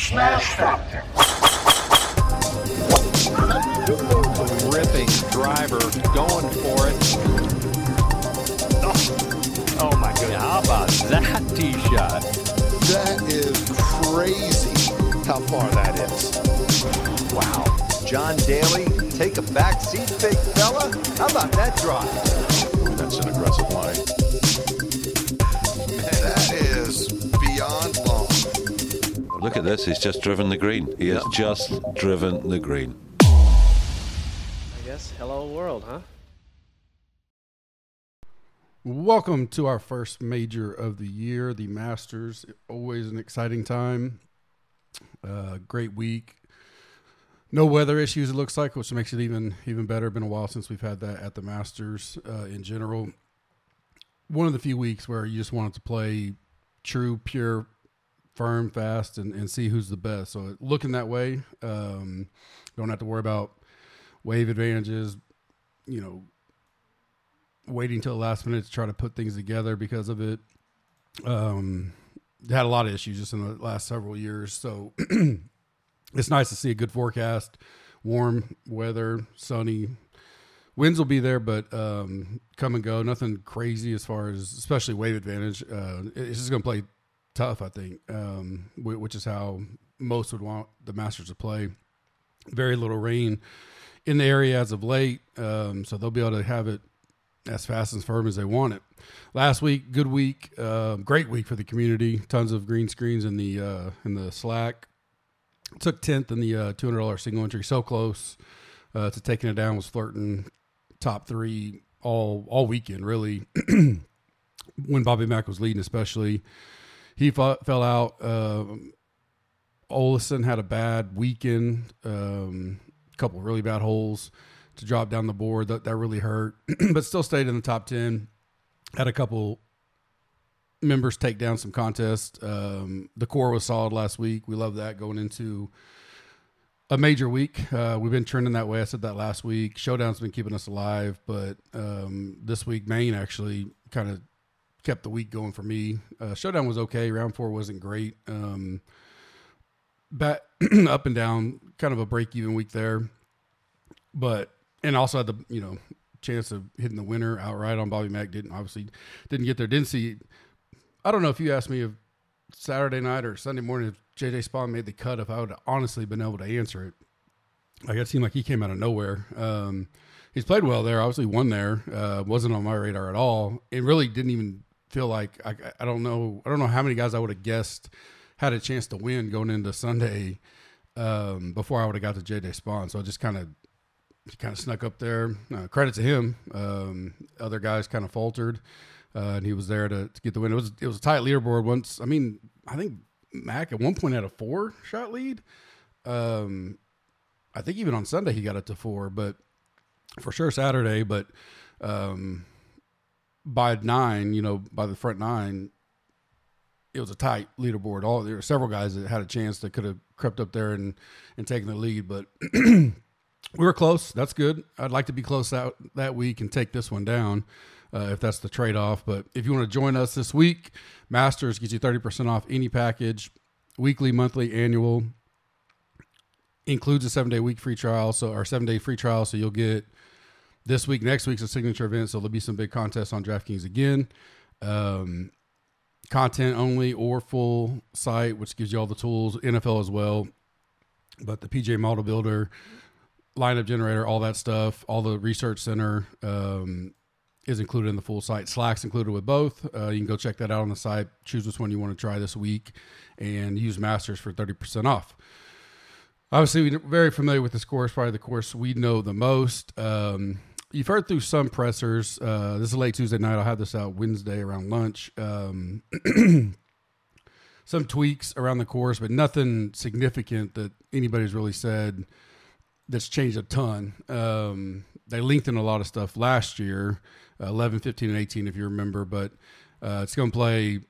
Smash Factor. Ripping driver, going for it. Oh my goodness. How about that tee shot? That is crazy how far that is. Wow. John Daly, take a back seat, big fella. How about that drive? That's an aggressive line. That is beyond long. Look at this. He's just driven the green. He has just driven the green. I guess hello world, huh? Welcome to our first major of the year, the Masters. Always an exciting time. Great week. No weather issues, it looks like, which makes it even better. Been a while since we've had that at the Masters in general. One of the few weeks where you just wanted to play true, pure, firm, fast, and see who's the best. So looking that way, don't have to worry about wave advantages, waiting till the last minute to try to put things together because of it. Had a lot of issues just in the last several years. So it's nice to see a good forecast, warm weather, sunny. Winds will be there, but come and go. Nothing crazy as far as, especially wave advantage. It's just going to play tough, I think, which is how most would want the Masters to play. Very little rain in the area as of late, so they'll be able to have it as fast and firm as they want it. Last week, good week, great week for the community. Tons of green screens in the Slack. Took 10th in the $200 single entry. So close to taking it down. Was flirting top three all weekend, really. When Bobby Mack was leading, especially, he fell out. Olesen had a bad weekend. A couple really bad holes to drop down the board. That really hurt, but still stayed in the top 10. Had a couple members take down some contests. The core was solid last week. We love that going into a major week. We've been trending that way. I said that last week. Showdown's been keeping us alive, but this week Maine actually kind of kept the week going for me. Showdown was okay. Round 4 wasn't great. Up and down, kind of a break-even week there. But and also had the chance of hitting the winner outright on Bobby Mack. Didn't get there. Didn't see. I don't know if you asked me if Saturday night or Sunday morning if JJ Spawn made the cut, if I would have honestly been able to answer it. Like, it seemed like he came out of nowhere. He's played well there. Obviously won there. Wasn't on my radar at all. It really didn't even feel like I don't know how many guys I would have guessed had a chance to win going into Sunday before I would have got to JJ Spawn. So I just kind of snuck up there. Credit to him. Other guys kind of faltered, and he was there to get the win. It was a tight leaderboard once. I mean, I think Mac at one point had a 4-shot lead. I think even on Sunday he got it to 4, but for sure Saturday. But by 9, by the front 9, it was a tight leaderboard. There were several guys that had a chance that could have crept up there and taken the lead, but we were close. That's good. I'd like to be close out that week and take this one down if that's the trade-off. But if you want to join us this week, Masters gets you 30% off any package, weekly, monthly, annual. Includes a 7-day week free trial, or 7-day free trial. So you'll get this week, next week's a signature event. So there'll be some big contests on DraftKings again. Content only or full site, which gives you all the tools, NFL as well. But the PGA Model Builder, lineup generator, all that stuff, all the research center is included in the full site. Slack's included with both. You can go check that out on the site. Choose which one you want to try this week and use Masters for 30% off. Obviously, we're very familiar with this course, probably the course we know the most. You've heard through some pressers. This is late Tuesday night. I'll have this out Wednesday around lunch. Some tweaks around the course, but nothing significant that anybody's really said that's changed a ton. They lengthened a lot of stuff last year, 11, 15, and 18, if you remember. But it's going to play,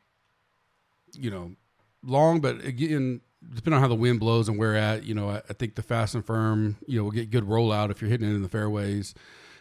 long. But again, depending on how the wind blows and where at, I think the fast and firm, will get good rollout if you're hitting it in the fairways.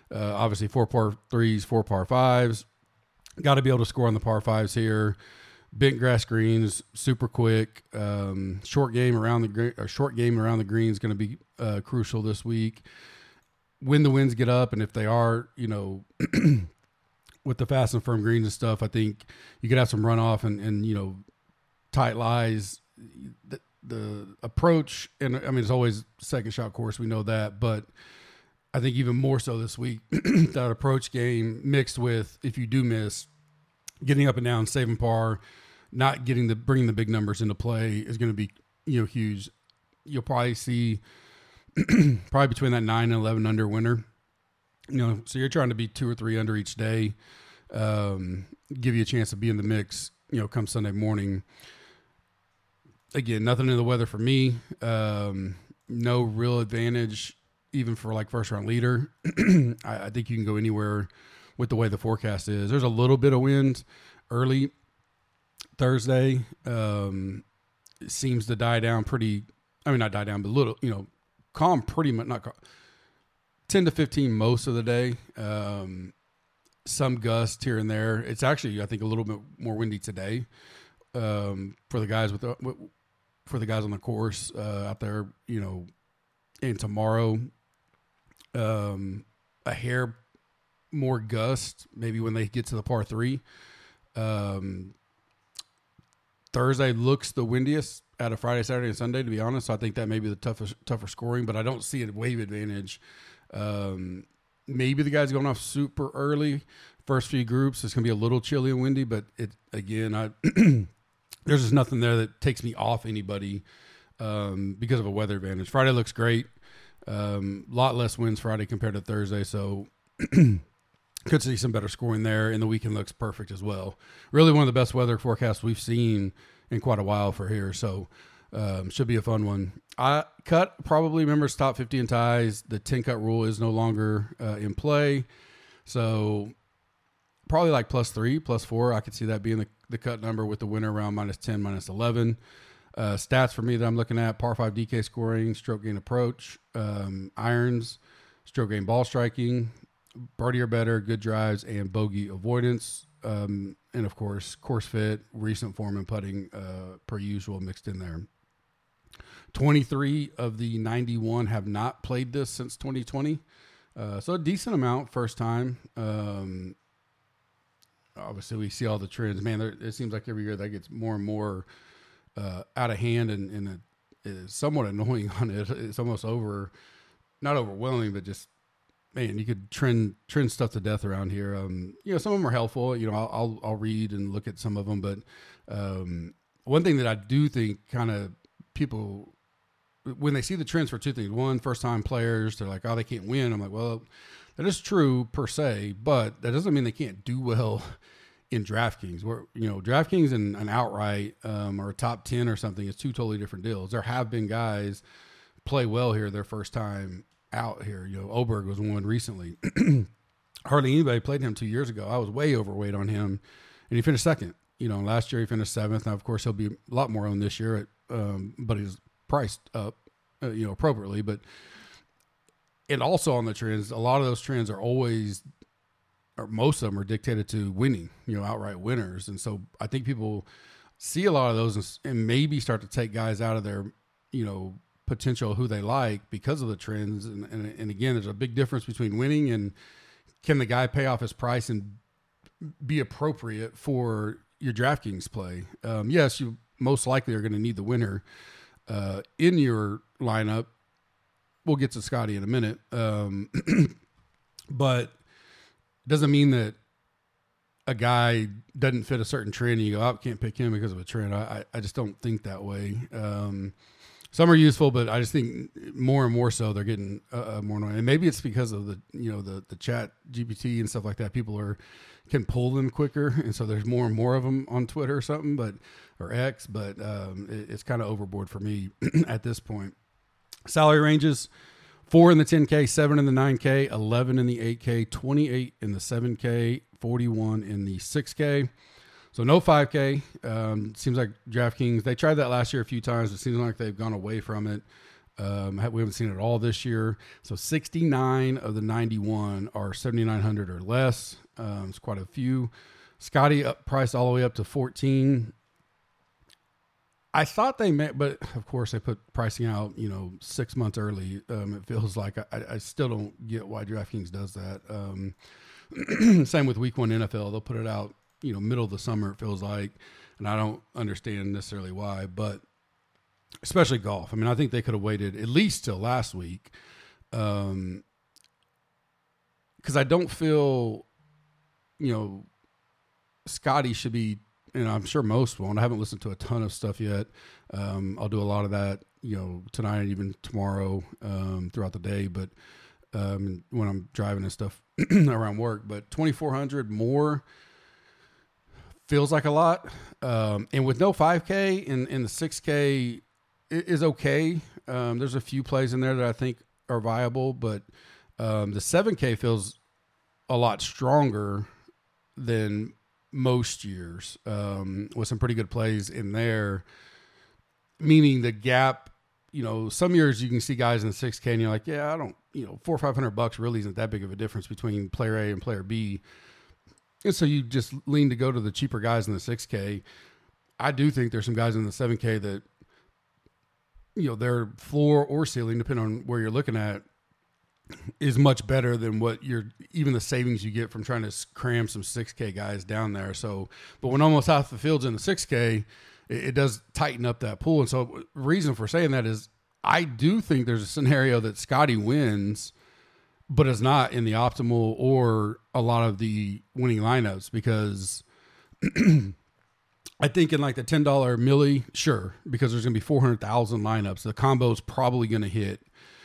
Obviously, 4 par 3s, 4 par 5s. Got to be able to score on the par 5s here. bent grass greens, super quick. Short game around the green is going to be crucial this week. When the winds get up, and if they are, with the fast and firm greens and stuff, I think you could have some runoff and tight lies. The approach, and I mean, it's always second shot course. We know that, but I think even more so this week, that approach game mixed with, if you do miss, getting up and down, saving par, not bringing the big numbers into play is going to be, huge. You'll probably see probably between that 9 and 11 under winner, so you're trying to be 2 or 3 under each day, give you a chance to be in the mix, come Sunday morning. Again, nothing in the weather for me. No real advantage, even for like first round leader. I think you can go anywhere with the way the forecast is. There's a little bit of wind early Thursday. It seems to die down not die down, but a little, calm pretty much, not calm. 10 to 15 most of the day. Some gusts here and there. It's actually, I think, a little bit more windy today for the guys on the course out there, and tomorrow, a hair more gust, maybe when they get to the par 3. Thursday looks the windiest out of Friday, Saturday, and Sunday, to be honest. So I think that may be the tougher scoring, but I don't see a wave advantage. Maybe the guys going off super early, first few groups, it's going to be a little chilly and windy, but there's just nothing there that takes me off anybody because of a weather advantage. Friday looks great. Lot less winds Friday compared to Thursday, so could see some better scoring there, and the weekend looks perfect as well. Really one of the best weather forecasts we've seen in quite a while for here, so should be a fun one. Cut probably members top 50 in ties. The 10 cut rule is no longer in play, so probably like +3, +4. I could see that being the cut number with the winner around -10, -11. Stats for me that I'm looking at: par 5 DK scoring, stroke gain approach, irons, stroke gain ball striking, birdie or better, good drives, and bogey avoidance. And of course, course fit, recent form, and putting per usual mixed in there. 23 of the 91 have not played this since 2020. So a decent amount, first time. Obviously, we see all the trends. Man, it seems like every year that gets more and more out of hand, and it is somewhat annoying on it. It's almost not overwhelming, but just, man, you could trend stuff to death around here. Some of them are helpful. I'll read and look at some of them, but one thing that I do think kind of people, when they see the trends for two things: one, first time players, they're like, oh, they can't win. I'm like, well, that is true per se, but that doesn't mean they can't do well in DraftKings. Where DraftKings and an outright or a top 10 or something is two totally different deals. There have been guys play well here their first time out here. Oberg was one recently. Hardly anybody played him 2 years ago. I was way overweight on him, and he finished second. Last year he finished 7th. Now, of course, he'll be a lot more owned this year, but he's priced up, appropriately. But and also on the trends, a lot of those trends are always, or most of them are dictated to winning, outright winners. And so I think people see a lot of those and maybe start to take guys out of their, potential who they like because of the trends. And again, there's a big difference between winning and can the guy pay off his price and be appropriate for your DraftKings play. Yes, you most likely are going to need the winner in your lineup. We'll get to Scotty in a minute. But doesn't mean that a guy doesn't fit a certain trend and you go, oh, can't pick him because of a trend. I just don't think that way. Some are useful, but I just think more and more so they're getting more annoying. And maybe it's because of the chat GPT and stuff like that. People can pull them quicker, and so there's more and more of them on Twitter or something, or X. But it's kind of overboard for me at this point. Salary ranges: 4 in the 10K, 7 in the 9K, 11 in the 8K, 28 in the 7K, 41 in the 6K. So no 5K. Seems like DraftKings, they tried that last year a few times. It seems like they've gone away from it. We haven't seen it all this year. So 69 of the 91 are 7,900 or less. It's quite a few. Scotty priced all the way up to 14. I thought they may, but of course they put pricing out, 6 months early. It feels like I still don't get why DraftKings does that. Same with week 1 NFL. They'll put it out, middle of the summer, it feels like. And I don't understand necessarily why, but especially golf. I mean, I think they could have waited at least till last week. Because I don't feel, Scotty should be, and I'm sure most won't. I haven't listened to a ton of stuff yet. I'll do a lot of that, tonight and even tomorrow throughout the day. But when I'm driving and stuff around work, but 2,400 more feels like a lot. And with no 5K in the 6K is okay. There's a few plays in there that I think are viable, but the 7K feels a lot stronger than most years, with some pretty good plays in there, meaning the gap, some years you can see guys in the 6K and you're like, yeah, I don't, $400 or $500 really isn't that big of a difference between player A and player B. And so you just lean to go to the cheaper guys in the 6K. I do think there's some guys in the 7K that, their floor or ceiling, depending on where you're looking at, is much better than what even the savings you get from trying to cram some 6K guys down there. So, but when almost half the field's in the 6K, it does tighten up that pool. And so the reason for saying that is I do think there's a scenario that Scotty wins, but is not in the optimal or a lot of the winning lineups, because I think in like the $10 milli, sure, because there's going to be 400,000 lineups. The combo is probably going to hit.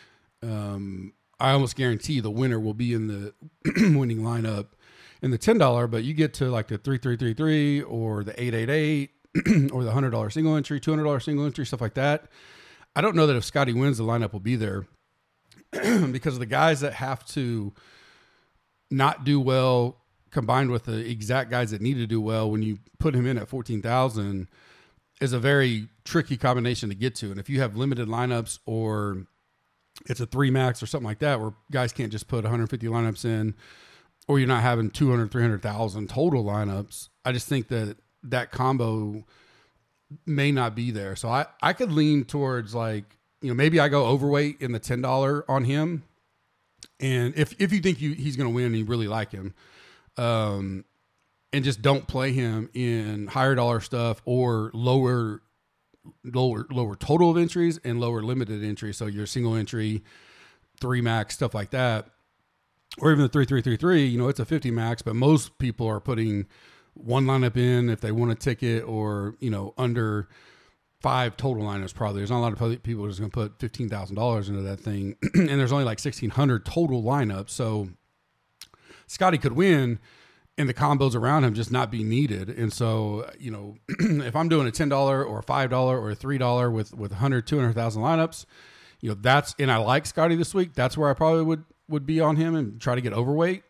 I almost guarantee the winner will be in the winning lineup in the $10, but you get to like the 3333 or the 888 or the $100 single entry, $200 single entry, stuff like that. I don't know that if Scotty wins, the lineup will be there because of the guys that have to not do well combined with the exact guys that need to do well. When you put him in at 14,000 is a very tricky combination to get to. And if you have limited lineups or it's a 3 max or something like that, where guys can't just put 150 lineups in, or you're not having 200, 300,000 total lineups, I just think that combo may not be there. So I could lean towards like, maybe I go overweight in the $10 on him. And if you think he's going to win and you really like him, and just don't play him in higher dollar stuff or lower total of entries and lower limited entries. So your single entry, 3 max, stuff like that, or even the 3333, it's a 50 max, but most people are putting 1 lineup in if they want a ticket, or, under 5 total lineups. Probably there's not a lot of people just going to put $15,000 into that thing. And there's only like 1,600 total lineups. So Scotty could win and the combos around him just not be needed. And so, if I'm doing a $10 or a $5 or a $3 with 100, 200,000 lineups, and I like Scotty this week, that's where I probably would be on him and try to get overweight.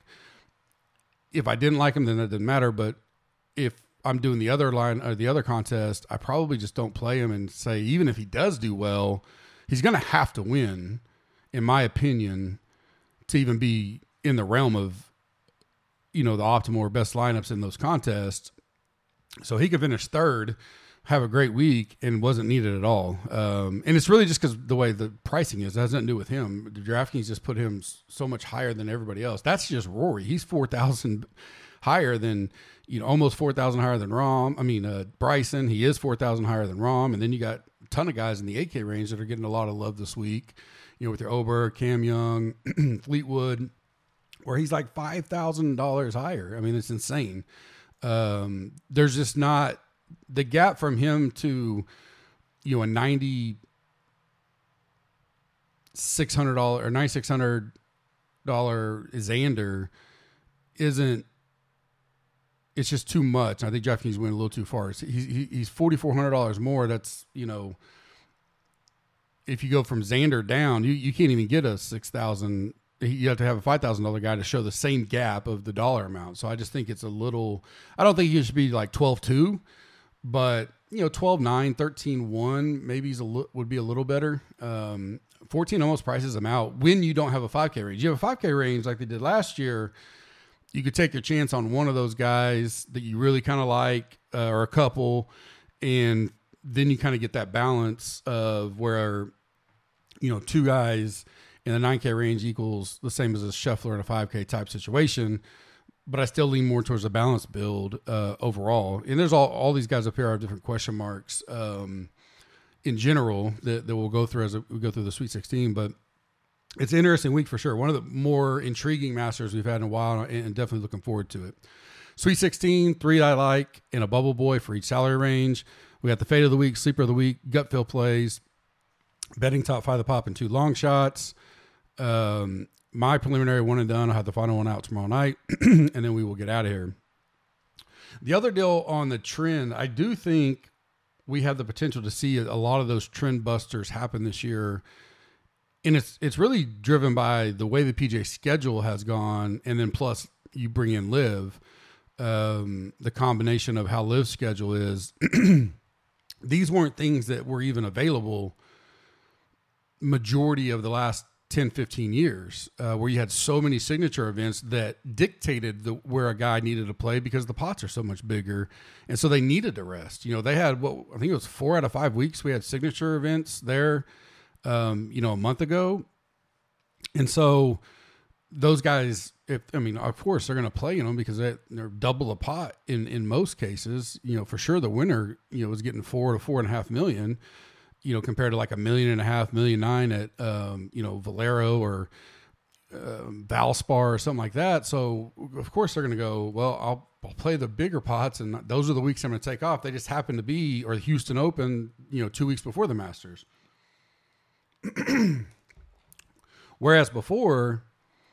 If I didn't like him, then that didn't matter. But if I'm doing the other line or the other contest, I probably just don't play him and say, even if he does do well, he's going to have to win, in my opinion, to even be in the realm of, the optimal or best lineups in those contests. So he could finish third, have a great week, and wasn't needed at all. And it's really just because the way the pricing is, it has nothing to do with him. The DraftKings just put him so much higher than everybody else. That's just Rory. He's 4,000 higher than, almost 4,000 higher than Bryson. He is 4,000 higher than Rahm. And then you got a ton of guys in the 8K range that are getting a lot of love this week, with your Oberg, Cam Young, Fleetwood, where he's like $5,000 higher. I mean, it's insane. There's just not the gap from him to, a $9,600 or $9,600 Xander isn't. It's just too much. I think DraftKings went a little too far. He's $4,400 more. That's, if you go from Xander down, you can't even get a 6,000. You have to have a $5,000 guy to show the same gap of the dollar amount. So I just think it's a little. I don't think he should be like 12-2, but 12-9, 13-1 maybe would be a little better. 14 almost prices him out when you don't have a 5K range. You have a 5K range like they did last year. You could take your chance on one of those guys that you really kind of like, or a couple, and then you kind of get that balance of where, two guys in the 9K range equals the same as a Scheffler in a 5K type situation. But I still lean more towards a balanced build overall. And there's all these guys up here have different question marks in general that we'll go through as we go through the Sweet 16. But it's an interesting week for sure. One of the more intriguing Masters we've had in a while, and definitely looking forward to it. Sweet 16, 3 I like, and a bubble boy for each salary range. We got the fade of the week, sleeper of the week, gut feel plays, betting top 5 of the pop, and 2 long shots. My preliminary one and done. I'll have the final one out tomorrow night, and then we will get out of here. The other deal on the trend, I do think we have the potential to see a lot of those trend busters happen this year. And it's really driven by the way the PGA schedule has gone, and then plus you bring in Live, the combination of how Live's schedule is. These weren't things that were even available majority of the last 10, 15 years, where you had so many signature events that dictated where a guy needed to play because the pots are so much bigger. And so they needed to rest. They had I think it was 4 out of 5 weeks. We had signature events there, a month ago. And so those guys, of course they're going to play in them because they're double the pot in most cases. For sure the winner, was getting $4 to $4.5 million. Compared to like $1.5 million, $1.9 million at, Valero or Valspar or something like that. So of course they're going to go, well, I'll play the bigger pots, and those are the weeks I'm going to take off. They just happen to be, or the Houston Open, 2 weeks before the Masters. Whereas before,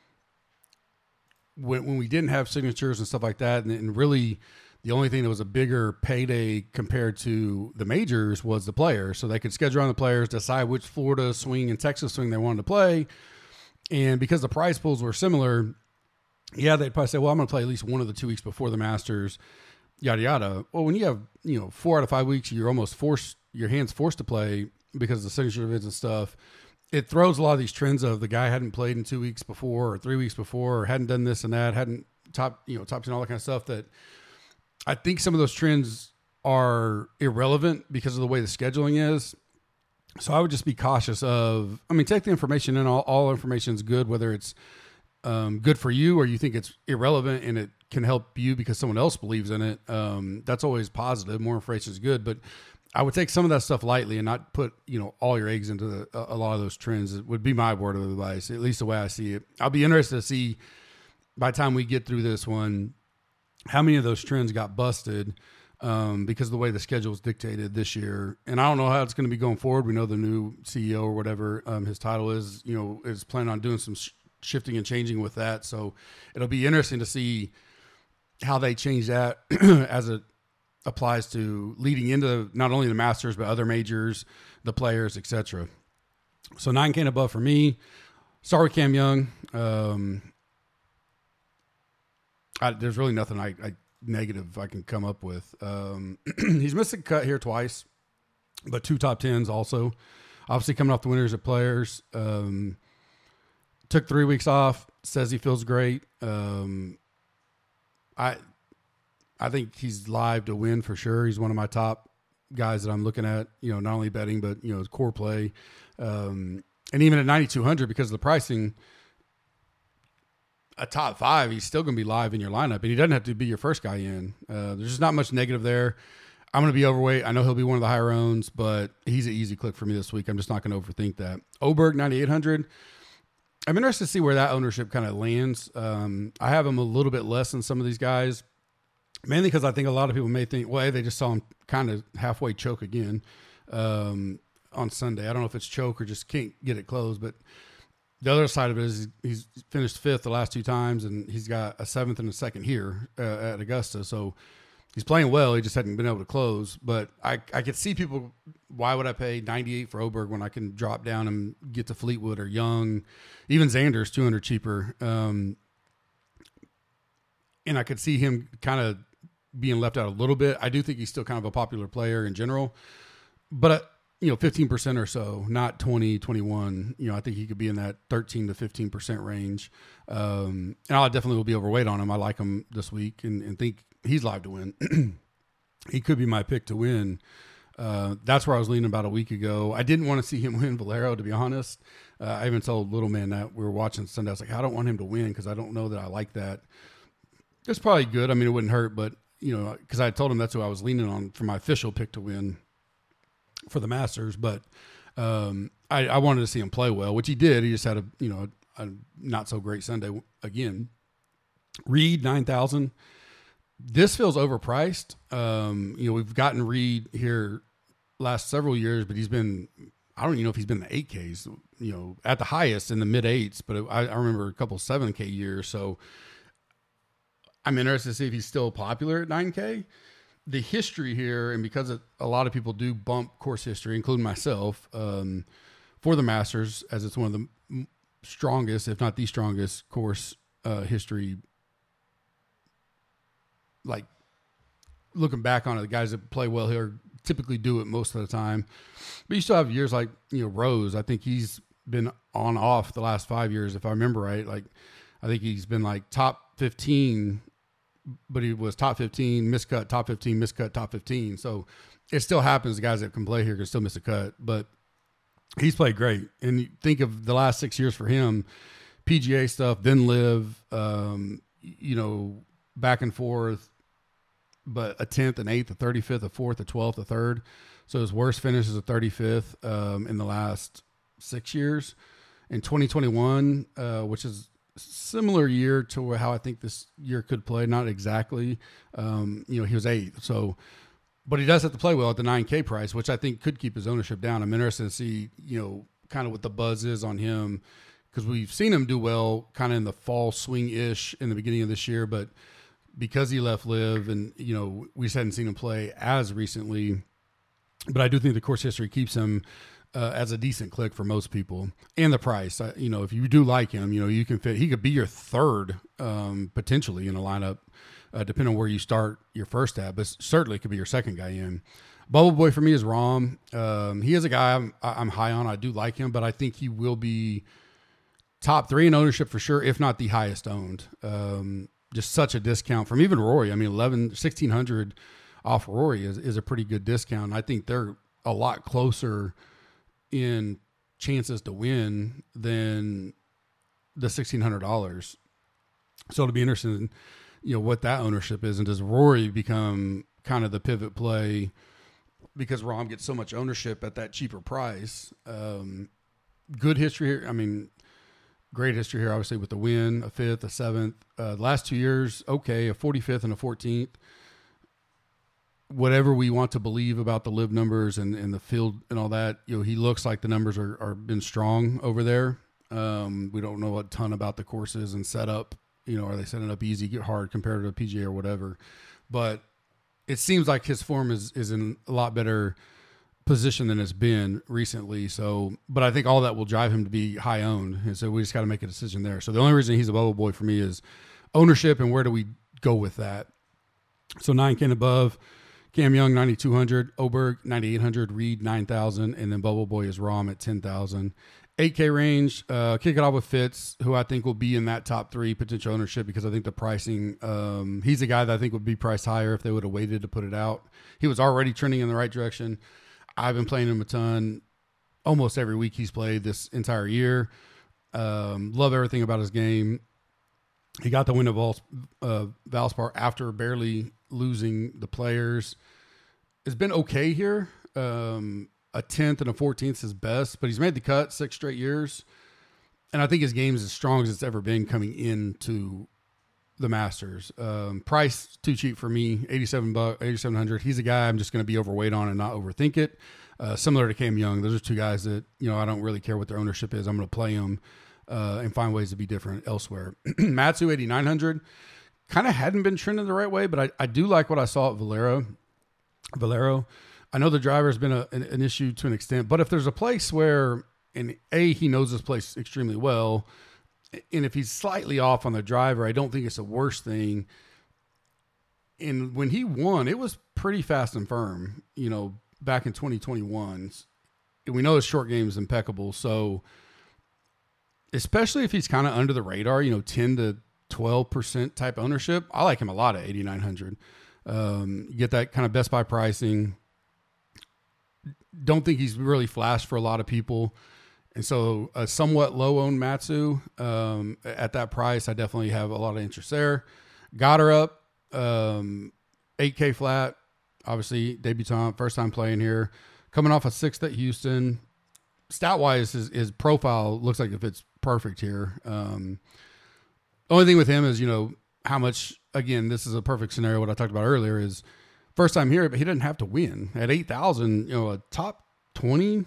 when we didn't have signatures and stuff like that, and really the only thing that was a bigger payday compared to the majors was the players. So they could schedule on the players, decide which Florida swing and Texas swing they wanted to play. And because the prize pools were similar, they'd probably say, well, I'm going to play at least one of the 2 weeks before the Masters, yada, yada. Well, when you have, 4 out of 5 weeks, you're almost your hand's forced to play because of the signature events and stuff. It throws a lot of these trends of the guy hadn't played in 2 weeks before or 3 weeks before, or hadn't done this and that, hadn't top 10, all that kind of stuff that, I think some of those trends are irrelevant because of the way the scheduling is. So I would just be cautious of, take the information in. All information is good, whether it's good for you or you think it's irrelevant and it can help you because someone else believes in it. That's always positive. More information is good, but I would take some of that stuff lightly and not put, all your eggs into a lot of those trends. It would be my word of advice, at least the way I see it. I'll be interested to see by the time we get through this one, how many of those trends got busted because of the way the schedule was dictated this year. And I don't know how it's going to be going forward. We know the new CEO or whatever his title is, is planning on doing some shifting and changing with that. So it'll be interesting to see how they change that as it applies to leading into not only the Masters, but other majors, the players, etc. So 9K and above for me. Sorry, Cam Young. There's really nothing I negative I can come up with. He's missed a cut here twice, but 2 top 10s also. Obviously coming off the winners at Players. Took 3 weeks off. Says he feels great. I think he's live to win for sure. He's one of my top guys that I'm looking at. Not only betting but his core play, and even at 9,200 because of the pricing. A top 5, he's still going to be live in your lineup, and he doesn't have to be your first guy in. There's just not much negative there. I'm going to be overweight. I know he'll be one of the higher owns, but he's an easy click for me this week. I'm just not going to overthink that. Oberg, 9,800. I'm interested to see where that ownership kind of lands. I have him a little bit less than some of these guys, mainly because I think a lot of people may think, well, they just saw him kind of halfway choke again on Sunday. I don't know if it's choke or just can't get it closed, but the other side of it is he's finished 5th the last 2 times, and he's got a 7th and a 2nd here at Augusta. So he's playing well. He just hadn't been able to close. But I could see people, why would I pay 98 for Oberg when I can drop down and get to Fleetwood or Young, even Xander's 200 cheaper. And I could see him kind of being left out a little bit. I do think he's still kind of a popular player in general, but 15% or so, not 20, 21. I think he could be in that 13 to 15% range. And I definitely will be overweight on him. I like him this week and think he's live to win. He could be my pick to win That's where I was leaning about a week ago. I didn't want to see him win Valero, to be honest. I even told Little Man that we were watching Sunday. I was like, I don't want him to win because I don't know that I like that. It's probably good. I mean, it wouldn't hurt, but, because I told him that's who I was leaning on for my official pick to win for the Masters. But I wanted to see him play well, which he did. He just had a not so great Sunday again. Reed, 9,000. This feels overpriced. We've gotten Reed here last several years, but he's been, I don't even know if he's been in the 8Ks, at the highest in the mid 8s, but I remember a couple 7K years. So I'm interested to see if he's still popular at 9K. The history here, and because a lot of people do bump course history, including myself, for the Masters, as it's one of the strongest, if not the strongest course history. Like looking back on it, the guys that play well here typically do it most of the time. But you still have years like, Rose. I think he's been on off the last 5 years, if I remember right. Like, I think he's been like top 15, but he was top 15, miscut, top 15, miscut, top 15. So it still happens. The guys that can play here can still miss a cut, but he's played great. And you think of the last 6 years for him, PGA stuff, then live, back and forth, but a 10th, an 8th, a 35th, a 4th, a 12th, a 3rd. So his worst finish is a 35th in the last 6 years. In 2021, which is similar year to how I think this year could play, not exactly. He was 8th. So, but he does have to play well at the 9K price, which I think could keep his ownership down. I'm interested to see, kind of what the buzz is on him, because we've seen him do well kind of in the fall swing-ish in the beginning of this year, but because he left live and, we just hadn't seen him play as recently. But I do think the course history keeps him as a decent click for most people. And the price, if you do like him, you can fit. He could be your third potentially in a lineup, depending on where you start your first at, but certainly could be your second guy in. Bubble Boy for me is Rahm. He is a guy I'm high on. I do like him, but I think he will be top 3 in ownership for sure, if not the highest owned. Just such a discount from even Rory. I mean, 1,600 off Rory is a pretty good discount. I think they're a lot closer in chances to win than the $1,600. So it'll be interesting, what that ownership is. And does Rory become kind of the pivot play because Rahm gets so much ownership at that cheaper price? Good history here. I mean, great history here, obviously, with the win, a 5th, a 7th. The last 2 years, okay, a 45th and a 14th. Whatever we want to believe about the live numbers and the field and all that, he looks like the numbers are been strong over there. We don't know a ton about the courses and setup. Are they setting up easy, get hard compared to a PGA or whatever? But it seems like his form is in a lot better position than it's been recently. So, but I think all that will drive him to be high owned. And so we just got to make a decision there. So the only reason he's a bubble boy for me is ownership and where do we go with that? So 9K and above, Cam Young, 9,200, Oberg, 9,800, Reed, 9,000, and then bubble boy is Rahm at 10,000. 8K range, kick it off with Fitz, who I think will be in that top 3 potential ownership because I think the pricing, he's a guy that I think would be priced higher if they would have waited to put it out. He was already trending in the right direction. I've been playing him a ton. Almost every week he's played this entire year. Love everything about his game. He got the win of Valspar after barely losing the Players. It's been okay here. A 10th and a 14th is his best, but he's made the cut 6 straight years. And I think his game is as strong as it's ever been coming into the Masters. Price too cheap for me, $8,700. He's a guy I'm just going to be overweight on and not overthink it. Similar to Cam Young, those are 2 guys that I don't really care what their ownership is. I'm going to play them and find ways to be different elsewhere. Matsu 8,900 kind of hadn't been trending the right way, but I do like what I saw at Valero. I know the driver has been an issue to an extent, but if there's a place where, and he knows this place extremely well, and if he's slightly off on the driver, I don't think it's the worst thing. And when he won, it was pretty fast and firm, back in 2021. And we know his short game is impeccable. So especially if he's kind of under the radar, 10 to 12% type ownership, I like him a lot at 8,900. You get that kind of Best Buy pricing. don't think he's really flashed for a lot of people. And so a somewhat low-owned Matsu at that price, I definitely have a lot of interest there. Got her up, 8K flat, obviously debutant, first time playing here. Coming off a 6th at Houston. Stat-wise, his profile looks like it fits perfect here. Only thing with him is, how much, again, this is a perfect scenario, what I talked about earlier, is first time here, but he didn't have to win. At 8,000, a top 20,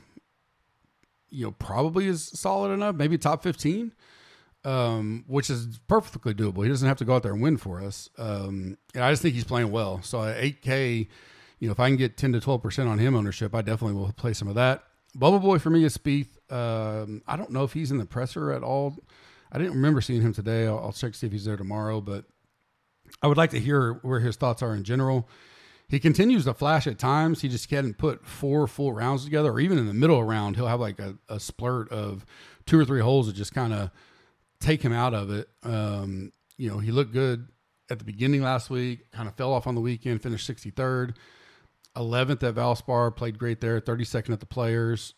probably is solid enough, maybe top 15, which is perfectly doable. He doesn't have to go out there and win for us. And I just think he's playing well. So at 8K, if I can get 10 to 12% on him ownership, I definitely will play some of that. Bubble Boy for me is Spieth. I don't know if he's in the presser at all. I didn't remember seeing him today. I'll check to see if he's there tomorrow, but I would like to hear where his thoughts are in general. He continues to flash at times. He just hadn't put 4 full rounds together, or even in the middle of a round, he'll have like a splurt of 2 or 3 holes that just kind of take him out of it. He looked good at the beginning last week, kind of fell off on the weekend, finished 63rd, 11th at Valspar, played great there, 32nd at the Players.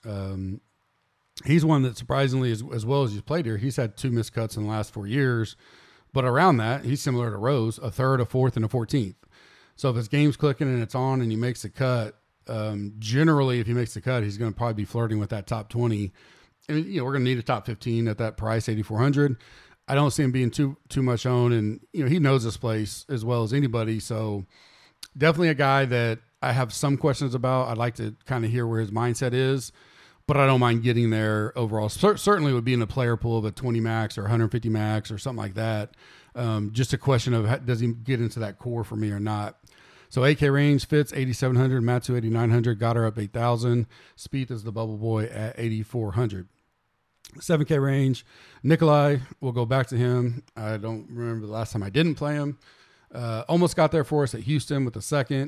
He's one that surprisingly, as well as he's played here, he's had 2 missed cuts in the last 4 years. But around that, he's similar to Rose, a 3rd, a 4th, and a 14th. So if his game's clicking and it's on and he makes the cut, generally, if he makes the cut, he's going to probably be flirting with that top 20. And, we're going to need a top 15 at that price, 8,400. I don't see him being too much owned. And, he knows this place as well as anybody. So definitely a guy that I have some questions about. I'd like to kind of hear where his mindset is. But I don't mind getting there overall. Certainly would be in a player pool of a 20 max or 150 max or something like that. Just a question of does he get into that core for me or not. So 8K range fits 8,700, Matsu 8,900, got her up 8,000. Spieth is the bubble boy at 8,400. 7K range, Nikolai, we'll go back to him. I don't remember the last time I didn't play him. Almost got there for us at Houston with the 2nd.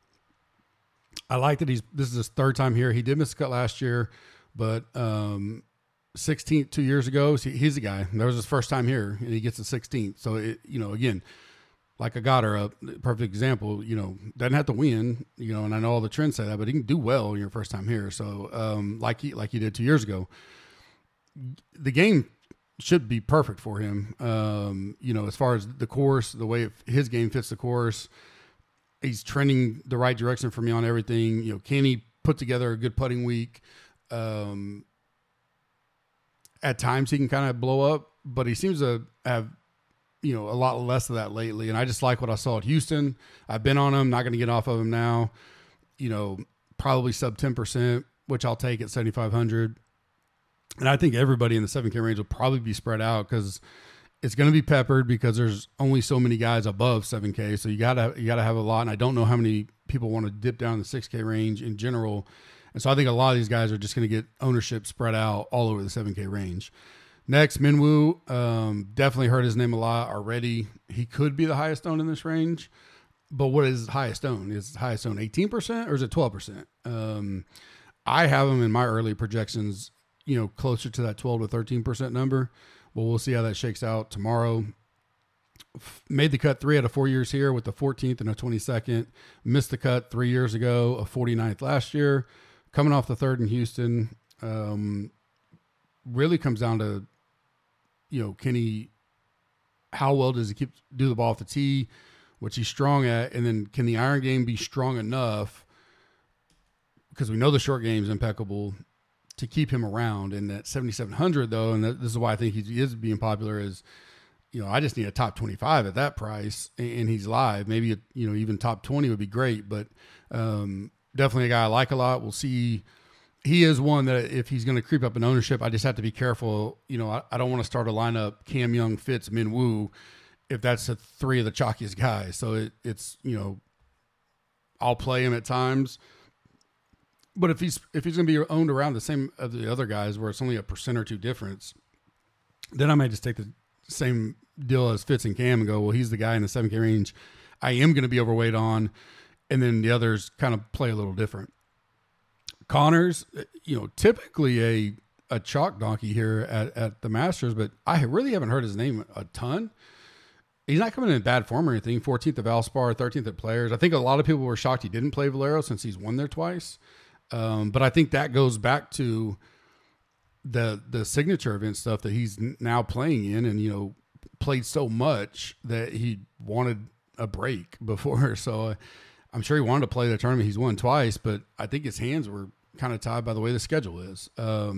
I like that this is his 3rd time here. He did miss a cut last year, but 16th 2 years ago, he's the guy. That was his first time here, and he gets the 16th. So, again, like a Goddard, a perfect example, doesn't have to win, and I know all the trends say that, but he can do well in your first time here. So, like he did 2 years ago, the game should be perfect for him. As far as the course, the way his game fits the course, he's trending the right direction for me on everything. Can he put together a good putting week? At times he can kind of blow up, but he seems to have, a lot less of that lately. And I just like what I saw at Houston. I've been on him, not going to get off of him now, probably sub 10%, which I'll take at 7,500. And I think everybody in the 7K range will probably be spread out because it's going to be peppered because there's only so many guys above 7K. So you gotta have a lot. And I don't know how many people want to dip down the 6K range in general. And so I think a lot of these guys are just going to get ownership spread out all over the 7K range. Next, Minwoo, definitely heard his name a lot already. He could be the highest owned in this range, but what is highest owned? Is highest owned 18% or is it 12%? I have him in my early projections, closer to that 12 to 13% number. But we'll see how that shakes out tomorrow. Made the cut 3 out of 4 years here with the 14th and a 22nd. Missed the cut 3 years ago, a 49th last year. Coming off the 3rd in Houston. Really comes down to, how well does he do the ball off the tee, which he's strong at, and then can the iron game be strong enough, because we know the short game is impeccable, to keep him around. And that 7,700 though, and this is why I think he is being popular, is, I just need a top 25 at that price, and he's live. Maybe, even top 20 would be great, but definitely a guy I like a lot. We'll see. He is one that if he's going to creep up in ownership, I just have to be careful. I don't want to start a lineup Cam Young, Fitz, Minwoo, if that's 3 of the chalkiest guys. So it's I'll play him at times. But if he's going to be owned around the same of the other guys, where it's only a % or 2 difference, then I might just take the same deal as Fitz and Cam and go, well, he's the guy in the 7K range I am going to be overweight on, and then the others kind of play a little different. Connors, typically a chalk donkey here at the Masters, but I really haven't heard his name a ton. He's not coming in bad form or anything. 14th at Valspar, 13th at Players. I think a lot of people were shocked he didn't play Valero since he's won there twice. But I think that goes back to the signature event stuff that he's now playing in, and played so much that he wanted a break before. So I'm sure he wanted to play the tournament. He's won twice, but I think his hands were kind of tied by the way the schedule is.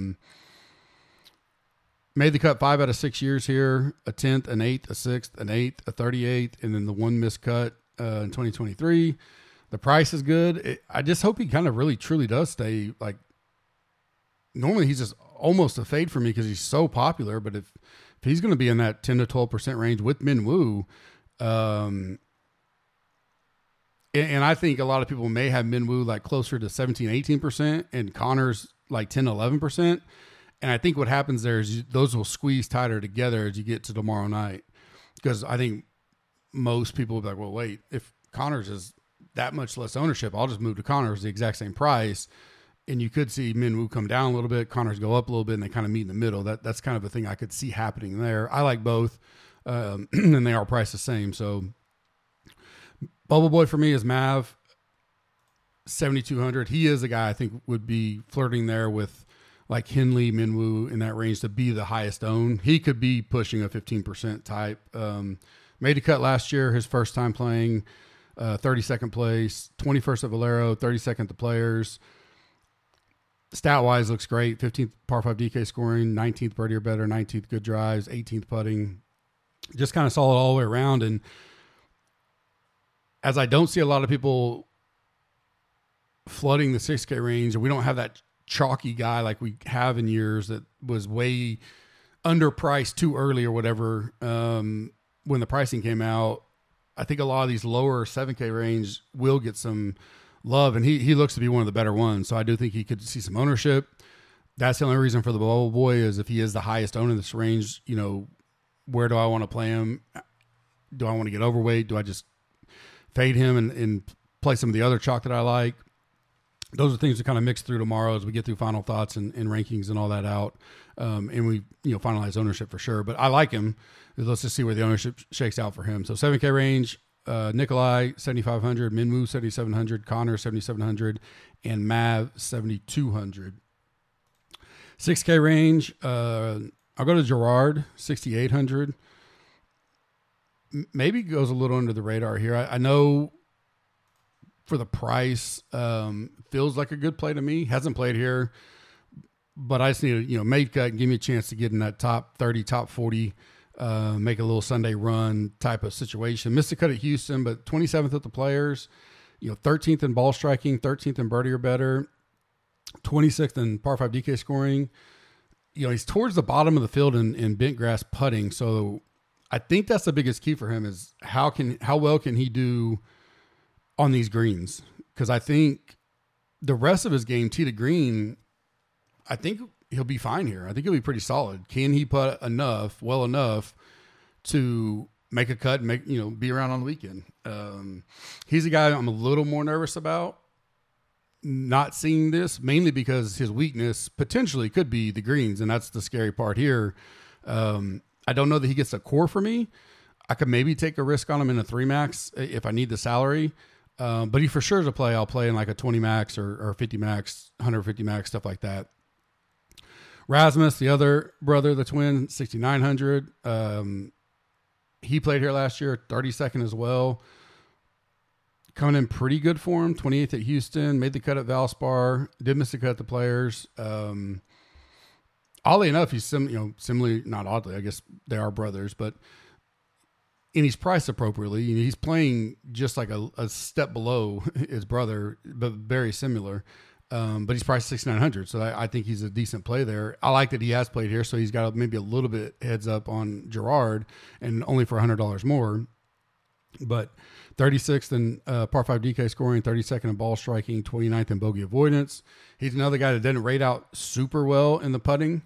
Made the cut 5 out of 6 years here, a 10th, an 8th, a 6th, an 8th, a 38th, and then the one missed cut in 2023. The price is good. I just hope he kind of really truly does stay. Like, normally he's just almost a fade for me because he's so popular, but if he's going to be in that 10 to 12% range with Minwoo, and I think a lot of people may have Minwoo like closer to 17, 18%, and Connors like 10, 11%. And I think what happens there is those will squeeze tighter together as you get to tomorrow night. Because I think most people will be like, well, wait, if Connors is that much less ownership, I'll just move to Connors the exact same price. And you could see Minwoo come down a little bit, Connors go up a little bit, and they kind of meet in the middle. That's kind of a thing I could see happening there. I like both, and they are priced the same. So Bubble Boy for me is Mav, 7,200. He is a guy I think would be flirting there with like Henley, Minwoo in that range to be the highest owned. He could be pushing a 15% type. Made a cut last year, his first time playing, 32nd place, 21st at Valero, 32nd at the Players. Stat-wise, looks great. 15th par 5 DK scoring, 19th birdie or better, 19th good drives, 18th putting. Just kind of solid all the way around. And as I don't see a lot of people flooding the 6K range, and we don't have that chalky guy like we have in years that was way underpriced too early or whatever when the pricing came out. I think a lot of these lower 7K range will get some love, and he looks to be one of the better ones. So I do think he could see some ownership. That's the only reason for the Bubble Boy is if he is the highest owner in this range, where do I want to play him? Do I want to get overweight? Do I just fade him and play some of the other chalk that I like? Those are things to kind of mix through tomorrow as we get through final thoughts and rankings and all that out. And we, finalize ownership for sure, but I like him. Let's just see where the ownership shakes out for him. So 7K range, Nikolai, 7,500, Minwoo, 7,700, Connor, 7,700, and Mav, 7,200. 6K range, I'll go to Gerard, 6,800. Maybe goes a little under the radar here. I know for the price, feels like a good play to me. Hasn't played here, but I just need to, made cut and give me a chance to get in that top 30, top 40, make a little Sunday run type of situation. Missed a cut at Houston, but 27th at the Players, 13th in ball striking, 13th in birdie or better, 26th in par 5 DK scoring. He's towards the bottom of the field in bent grass putting. So I think that's the biggest key for him is how well can he do on these greens? Because I think the rest of his game, tee to green, I think he'll be fine here. I think he'll be pretty solid. Can he putt well enough to make a cut and be around on the weekend? He's a guy I'm a little more nervous about not seeing this, mainly because his weakness potentially could be the greens, and that's the scary part here. I don't know that he gets a core for me. I could maybe take a risk on him in a 3 max if I need the salary. But he for sure is a play. I'll play in like a 20 max or 50 max, 150 max, stuff like that. Rasmus, the other brother, the twin, 6,900. He played here last year, 32nd as well. Coming in pretty good form, 28th at Houston, made the cut at Valspar, did miss the cut at the Players. Oddly enough, he's similarly, not oddly, I guess they are brothers, but and he's priced appropriately. He's playing just like a step below his brother, but very similar. But he's priced 6,900, so I think he's a decent play there. I like that he has played here, so he's got maybe a little bit heads up on Gerard, and only for $100 more. But 36th in par 5 DK scoring, 32nd in ball striking, 29th in bogey avoidance. He's another guy that didn't rate out super well in the putting.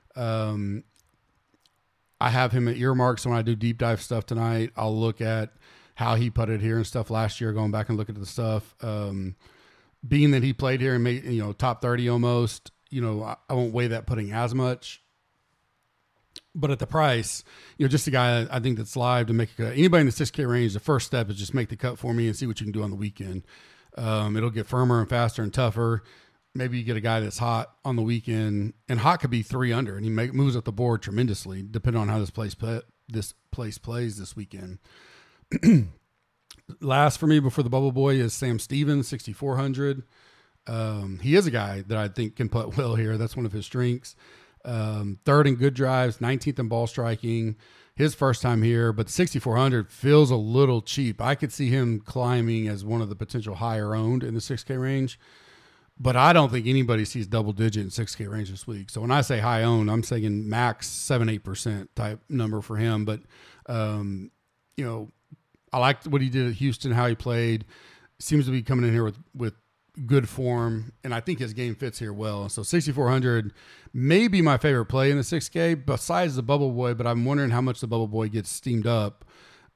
I have him at earmarks when I do deep dive stuff tonight. I'll look at how he putted here and stuff last year, going back and look at the stuff. Being that he played here and made, top 30 almost, I won't weigh that putting as much. But at the price, just a guy I think that's live to make a cut. Anybody in the 6K range, the first step is just make the cut for me and see what you can do on the weekend. It'll get firmer and faster and tougher. maybe you get a guy that's hot on the weekend, and hot could be 3 under, and he moves up the board tremendously, depending on how this place plays this weekend. Last for me before the Bubble Boy is Sam Stevens, 6,400. He is a guy that I think can putt well here. That's one of his strengths. Third in good drives, 19th in ball striking. His first time here, but 6,400 feels a little cheap. I could see him climbing as one of the potential higher owned in the 6K range, but I don't think anybody sees double digit in 6K range this week. So when I say high owned, I'm saying max 7-8% type number for him. But, you know, I liked what he did at Houston, how he played. Seems to be coming in here with good form, and I think his game fits here well. So 6,400 may be my favorite play in the 6K besides the Bubble Boy, but I'm wondering how much the Bubble Boy gets steamed up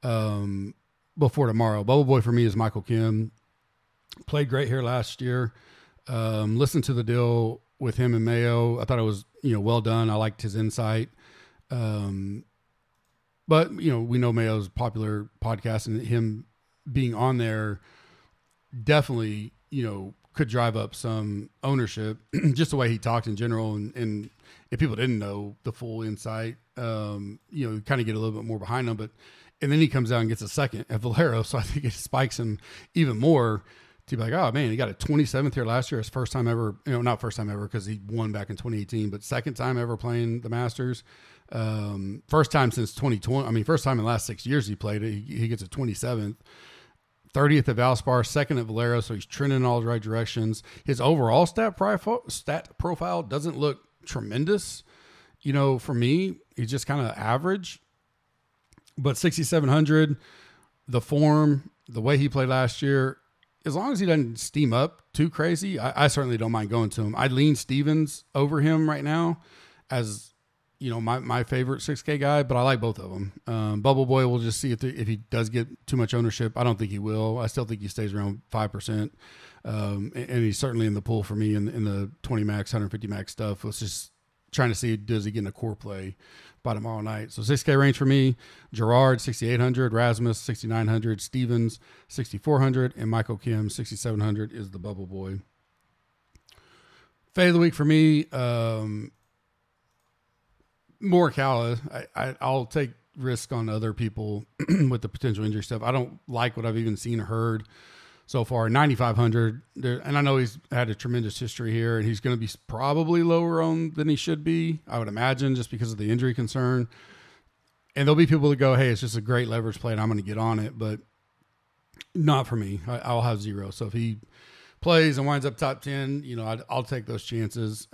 before tomorrow. Bubble Boy for me is Michael Kim. Played great here last year. Listened to the deal with him and Mayo. I thought it was, you know, well done. I liked his insight. But, you know, we know Mayo's popular podcast, and him being on there definitely, you know, could drive up some ownership, just the way he talked in general. And if people didn't know the full insight, you know, kind of get a little bit more behind him. And then he comes out and gets a second at Valero. So I think it spikes him even more to be like, oh man, he got a 27th here last year. His first time ever, you know, not first time ever because he won back in 2018, but second time ever playing the Masters. First time since 2020. I mean, first time in the last 6 years he played it. He gets a 27th. 30th at Valspar, second at Valero, so he's trending in all the right directions. His overall stat profile doesn't look tremendous. You know, for me, he's just kind of average. But 6,700, the form, the way he played last year, as long as he doesn't steam up too crazy, I certainly don't mind going to him. I'd lean Stevens over him right now as, you know, my favorite 6K guy, but I like both of them. Bubble Boy, we'll just see if he does get too much ownership. I don't think he will. I still think he stays around 5%. And he's certainly in the pool for me in the 20 max, 150 max stuff. Let's just trying to see, does he get in a core play by tomorrow night? So 6K range for me, Gerard, 6,800, Rasmus, 6,900, Stevens, 6,400, and Michael Kim, 6,700 is the Bubble Boy. Fade of the week for me, Morikawa. I'll take risk on other people with the potential injury stuff. I don't like what I've even seen or heard so far. 9,500, and I know he's had a tremendous history here, and he's going to be probably lower owned than he should be, I would imagine, just because of the injury concern. And there'll be people that go, hey, it's just a great leverage play, and I'm going to get on it, but not for me. I'll have zero. So if he plays and winds up top 10, you know, I'll take those chances.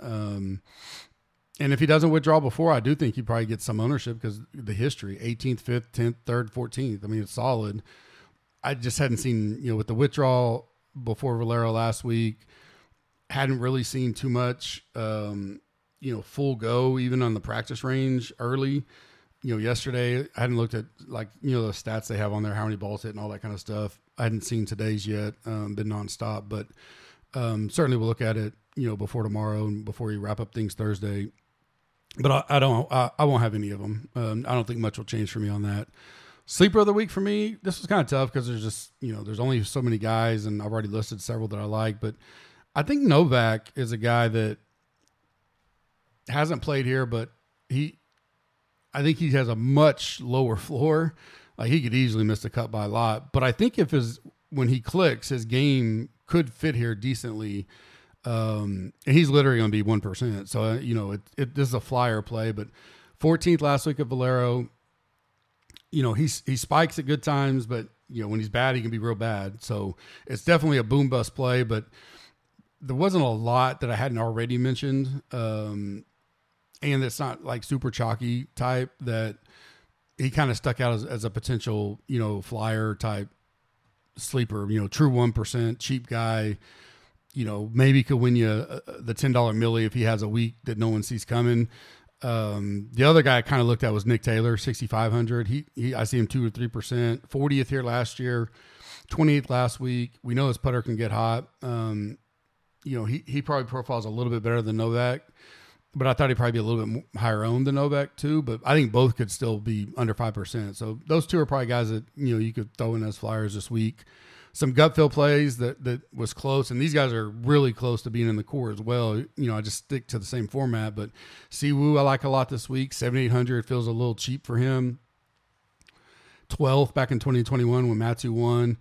And if he doesn't withdraw before, I do think he probably gets some ownership because the history, 18th, 5th, 10th, 3rd, 14th. I mean, it's solid. I just hadn't seen, you know, with the withdrawal before Valero last week, hadn't really seen too much, you know, full go even on the practice range early. You know, yesterday I hadn't looked at, like, you know, the stats they have on there, how many balls hit and all that kind of stuff. I hadn't seen today's yet, been nonstop, but certainly we'll look at it, you know, before tomorrow and before you wrap up things Thursday. But I won't have any of them. I don't think much will change for me on that. Sleeper of the week for me, this was kind of tough because there's just, you know, there's only so many guys, and I've already listed several that I like. But I think Novak is a guy that hasn't played here, but I think he has a much lower floor. Like, he could easily miss the cut by a lot. But I think when he clicks, his game could fit here decently. And he's literally going to be 1%. So, you know, this is a flyer play, but 14th last week at Valero, you know, he spikes at good times, but, you know, when he's bad, he can be real bad. So it's definitely a boom bust play, but there wasn't a lot that I hadn't already mentioned. And it's not like super chalky type that he kind of stuck out as a potential, you know, flyer type sleeper, you know, true 1%, cheap guy. You know, maybe could win you the $10 milli if he has a week that no one sees coming. The other guy I kind of looked at was Nick Taylor, 6,500. I see him 2 or 3%. 40th here last year, 28th last week. We know his putter can get hot. You know, he probably profiles a little bit better than Novak, but I thought he'd probably be a little bit higher owned than Novak too. But I think both could still be under 5%. So those two are probably guys that, you know, you could throw in as flyers this week. some gut feel plays that was close, and these guys are really close to being in the core as well. You know, I just stick to the same format, but Siwoo I like a lot this week. 7,800 feels a little cheap for him. 12th back in 2021 when Matsu won.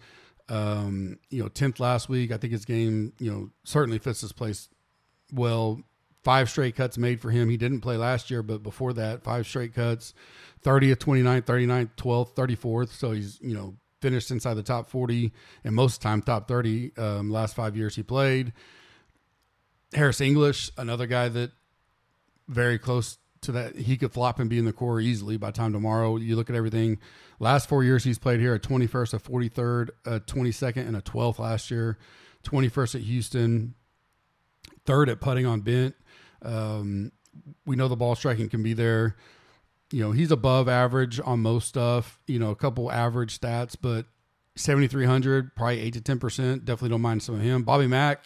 10th last week. I think his game, certainly fits this place well. 5 straight cuts made for him. He didn't play last year, but before that, 5 straight cuts. 30th, 29th, 39th, 12th, 34th. So he's, finished inside the top 40 and most of the time top 30 last 5 years he played. Harris English, another guy that very close to that. He could flop and be in the core easily by time tomorrow. You look at everything. Last 4 years he's played here, a 21st, a 43rd, a 22nd, and a 12th last year. 21st at Houston, 3rd at putting on bent. We know the ball striking can be there. He's above average on most stuff, a couple average stats, but 7,300, probably 8 to 10%. Definitely don't mind some of him. Bobby Mack,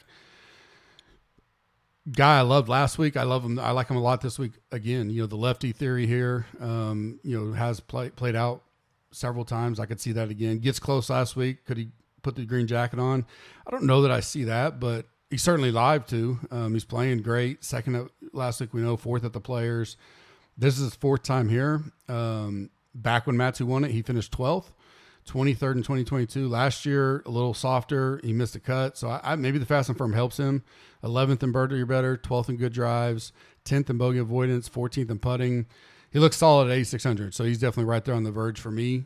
guy I loved last week. I love him. I like him a lot this week. Again, the lefty theory here, has played out several times. I could see that again. Gets close last week. Could he put the green jacket on? I don't know that I see that, but he's certainly live too. He's playing great. 2nd last week, we know. 4th at the Players. This is his 4th time here. Back when Matsu won it, he finished 12th, 23rd in 2022. Last year, a little softer. He missed a cut. So maybe the Fast and Firm helps him. 11th in birdie or better, 12th in good drives, 10th in bogey avoidance, 14th in putting. He looks solid at 8,600. So he's definitely right there on the verge for me.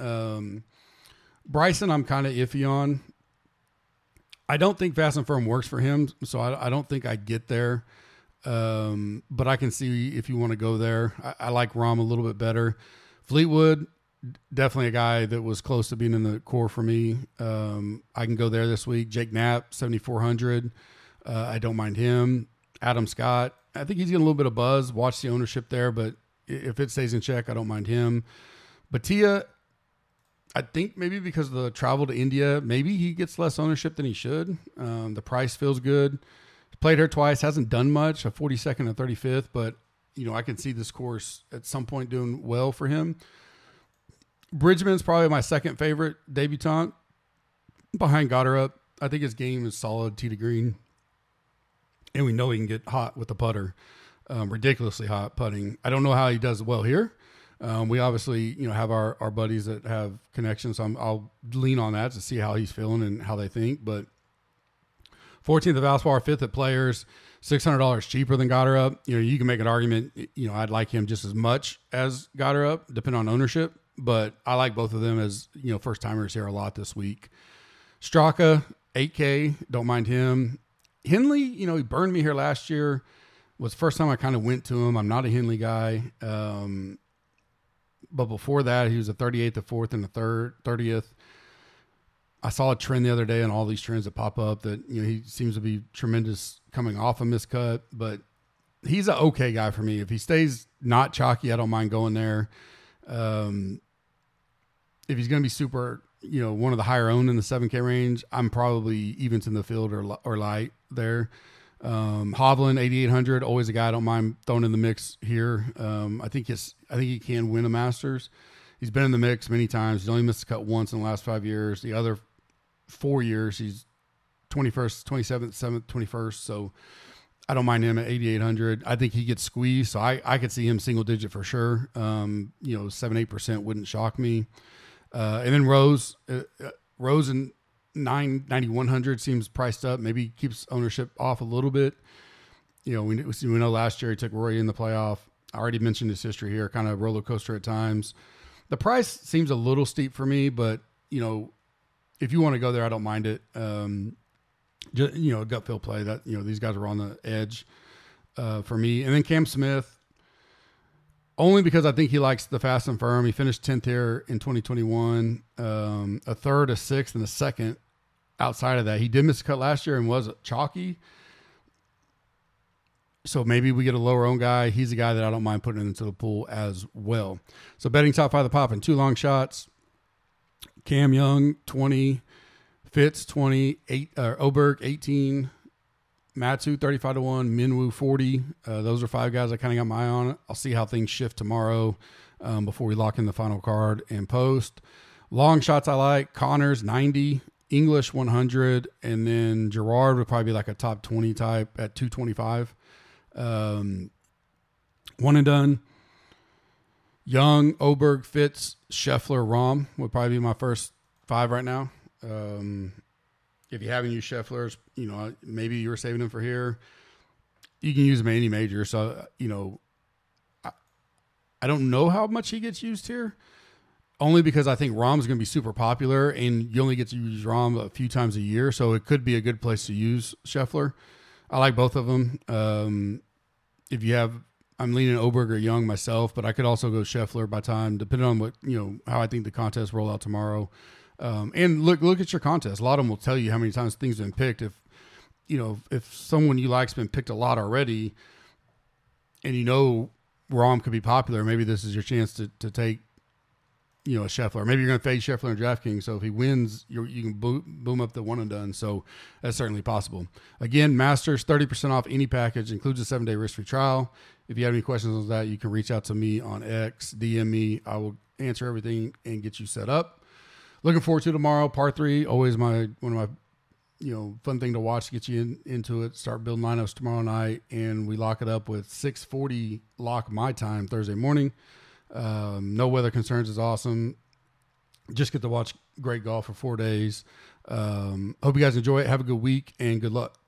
Bryson, I'm kind of iffy on. I don't think Fast and Firm works for him. So I don't think I get there. But I can see if you want to go there. I like Rahm a little bit better. Fleetwood, definitely a guy that was close to being in the core for me. I can go there this week. Jake Knapp, 7,400. I don't mind him. Adam Scott, I think he's getting a little bit of buzz. Watch the ownership there, but if it stays in check, I don't mind him. Batia, I think maybe because of the travel to India, maybe he gets less ownership than he should. The price feels good. Played her twice, hasn't done much, a 42nd and 35th, but, I can see this course at some point doing well for him. Bridgman's probably my 2nd favorite debutant behind Goddard. I think his game is solid, tee to green, and we know he can get hot with the putter, ridiculously hot putting. I don't know how he does well here. We obviously, have our buddies that have connections, so I'll lean on that to see how he's feeling and how they think, but 14th at Valspar, 5th at Players, $600 cheaper than Goddard. You can make an argument, I'd like him just as much as Goddard, depending on ownership, but I like both of them as, first timers here a lot this week. Straka, 8K, don't mind him. Henley, he burned me here last year. Was the first time I kind of went to him. I'm not a Henley guy. But before that, he was a 38th, a 4th, and a 30th. I saw a trend the other day on all these trends that pop up that, he seems to be tremendous coming off a miscut, but he's an okay guy for me. If he stays not chalky, I don't mind going there. If he's going to be super, one of the higher owned in the 7K range, I'm probably evens in the field or light there. Hovland, 8,800, always a guy I don't mind throwing in the mix here. I think he can win a Masters. He's been in the mix many times. He's only missed a cut once in the last 5 years. The other 4 years, he's 21st, 27th, 7th, 21st. So I don't mind him at 8,800. I think he gets squeezed. So I could see him single digit for sure. 7-8% wouldn't shock me. And then Rose in 9,100 seems priced up. Maybe keeps ownership off a little bit. We know last year he took Rory in the playoff. I already mentioned his history here, kind of roller coaster at times. The price seems a little steep for me, but, if you want to go there, I don't mind it. Just, a gut feel play that, these guys are on the edge for me. And then Cam Smith, only because I think he likes the Fast and Firm. He finished 10th here in 2021, a 3rd, a 6th, and a 2nd. Outside of that, he did miss a cut last year and was chalky. So maybe we get a lower owned guy. He's a guy that I don't mind putting into the pool as well. So betting top 5 of the pop in 2 long shots. Cam Young, 20. Fitz, 20. Oberg, 18. Matsu, 35-1. Minwoo, 40. Those are 5 guys I kind of got my eye on. I'll see how things shift tomorrow before we lock in the final card and post. Long shots I like. Connors, 90. English 100, and then Gerard would probably be like a top 20 type at 225. One and done. Young, Oberg, Fitz, Scheffler, Rahm would probably be my first 5 right now. If you haven't used Scheffler's, maybe you were saving them for here. You can use them at any major. So, I don't know how much he gets used here, only because I think Rahm's going to be super popular, and you only get to use Rahm a few times a year. So it could be a good place to use Scheffler. I like both of them. If you have, I'm leaning Oberg or Young myself, but I could also go Scheffler by time, depending on what, how I think the contest roll out tomorrow. And look at your contest. A lot of them will tell you how many times things have been picked. If someone you like's been picked a lot already, and Rahm could be popular, maybe this is your chance to take, a Scheffler. Maybe you're going to fade Scheffler in DraftKings. So if he wins, you can boom up the one and done. So that's certainly possible. Again, Masters, 30% off any package, includes a 7-day risk-free trial. If you have any questions on that, you can reach out to me on X, DM me. I will answer everything and get you set up. Looking forward to tomorrow, par 3. Always one of my fun thing to watch to get you into it. Start building lineups tomorrow night, and we lock it up with 6:40 lock my time Thursday morning. No weather concerns is awesome. Just get to watch great golf for 4 days. Hope you guys enjoy it. Have a good week, and good luck.